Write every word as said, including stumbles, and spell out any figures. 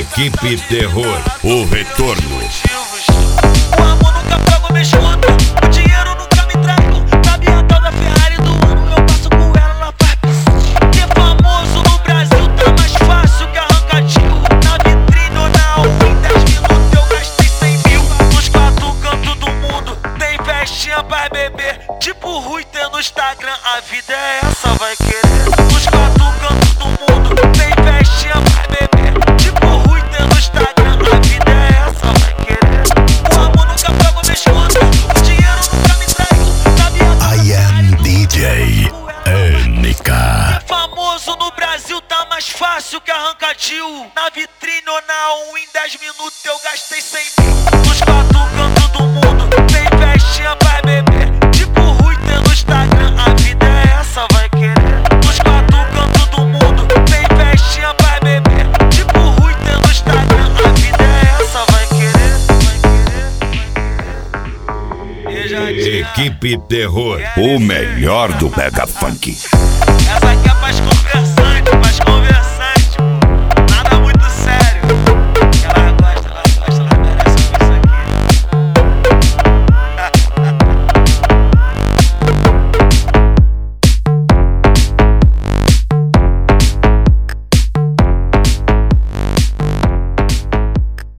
Equipe Terror, o retorno. O amor nunca paga o meu escudo, o dinheiro nunca me trago. Sabe a tal da Ferrari do Uno, eu passo com ela, ela faz piscina. Ser famoso no Brasil tá mais fácil que arrancar tio. Na vitrine ou na alma, em dez minutos eu gastei cem mil. Nos quatro cantos do mundo, tem festinha pra beber. Tipo Rui tem no Instagram, a vida é essa, vai querer. Nos quatro cantos do mundo, tem festinha pra beber. Tipo Rui tem no Instagram, a vida é essa, vai querer. O amor nunca paga o meu escudo, o dinheiro nunca me trago. Sabe a I am D J N K. Ser famoso no Brasil tá mais fácil que arrancar tio. Na vitrine ou na um, em dez minutos eu gastei cem mil. Nos quatro cantos do mundo, tem festinha pra beber. Tipo Rui tem no Instagram, a vida é essa, vai querer. Nos quatro cantos do mundo, tem festinha pra beber. Tipo Rui tem no Instagram, a vida é essa, vai querer. Vai querer, vai querer. E já tinha. Equipe Terror. O melhor do Mega Funk.